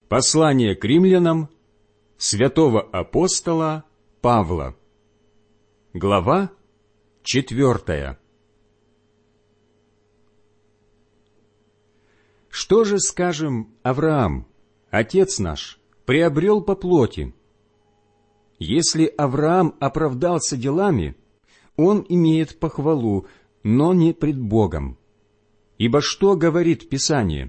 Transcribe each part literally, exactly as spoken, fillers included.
Послание к римлянам святого апостола Павла. Глава четвертая. Что же, скажем, Авраам, отец наш, приобрел по плоти? Если Авраам оправдался делами, он имеет похвалу, но не пред Богом. Ибо что говорит Писание?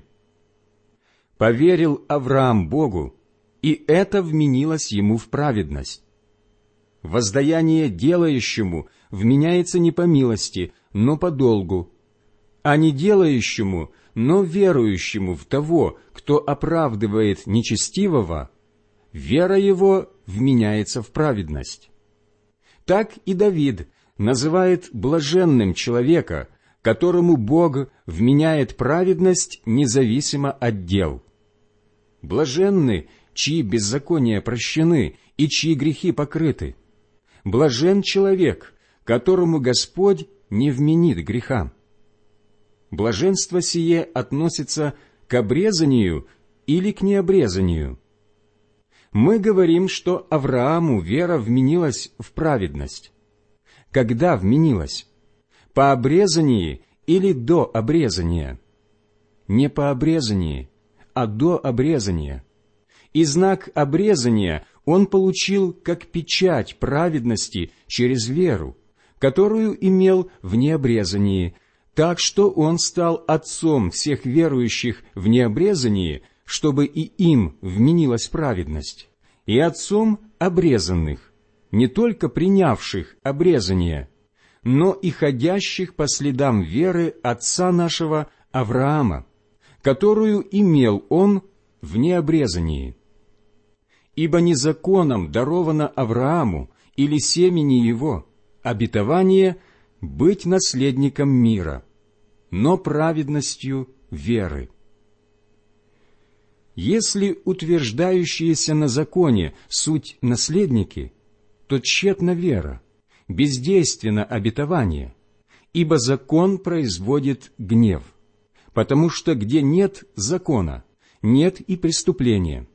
«Поверил Авраам Богу, и это вменилось ему в праведность». Воздаяние делающему вменяется не по милости, но по долгу, а не делающему, но верующему в того, кто оправдывает нечестивого, вера его вменяется в праведность. Так и Давид называет блаженным человека, которому Бог вменяет праведность независимо от дел. Блаженны, чьи беззакония прощены и чьи грехи покрыты. Блажен человек, которому Господь не вменит греха. Блаженство сие относится к обрезанию или к необрезанию. Мы говорим, что Аврааму вера вменилась в праведность. Когда вменилась? По обрезании или до обрезания? Не по обрезании, а до обрезания. И знак обрезания он получил как печать праведности через веру, которую имел в необрезании, так что он стал отцом всех верующих в необрезании, чтобы и им вменилась праведность, и отцом обрезанных, не только принявших обрезание, но и ходящих по следам веры отца нашего Авраама, которую имел он в необрезании. Ибо не законом даровано Аврааму или семени его обетование быть наследником мира, но праведностью веры. Если утверждающиеся на законе суть наследники, то тщетна вера, бездейственно обетование, ибо закон производит гнев, потому что где нет закона, нет и преступления.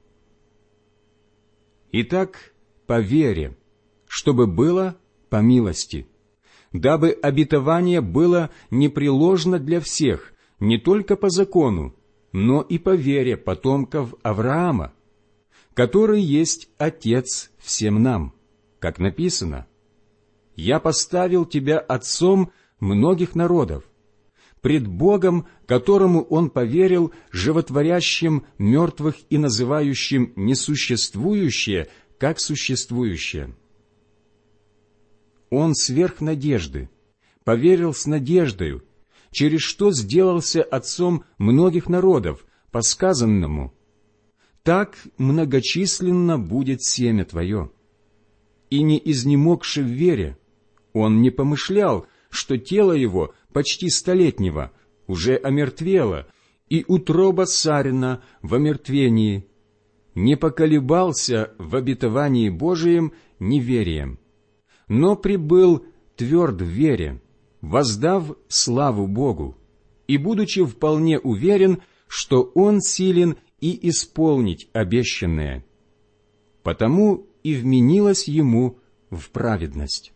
Итак, по вере, чтобы было по милости, дабы обетование было непреложно для всех, не только по закону, но и по вере потомков Авраама, который есть Отец всем нам, как написано: «Я поставил тебя отцом многих народов, пред Богом, которому он поверил, животворящим мертвых и называющим несуществующее, как существующее». Он сверх надежды, поверил с надеждою, через что сделался отцом многих народов, по сказанному: «Так многочисленно будет семя твое». И не изнемогши в вере, он не помышлял, что тело его почти столетнего уже омертвело, и утроба Сарина в омертвении, не поколебался в обетовании Божием неверием, но пребыл тверд в вере, воздав славу Богу, и будучи вполне уверен, что Он силен и исполнить обещанное. Потому и вменилось ему в праведность.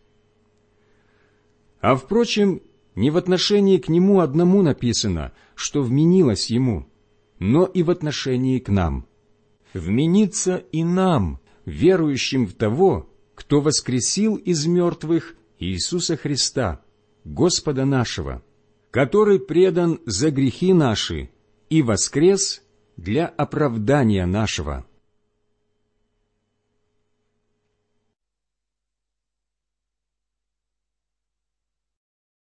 А впрочем, не в отношении к нему одному написано, что вменилось ему, но и в отношении к нам. Вменится и нам, верующим в того, кто воскресил из мертвых Иисуса Христа, Господа нашего, который предан за грехи наши и воскрес для оправдания нашего.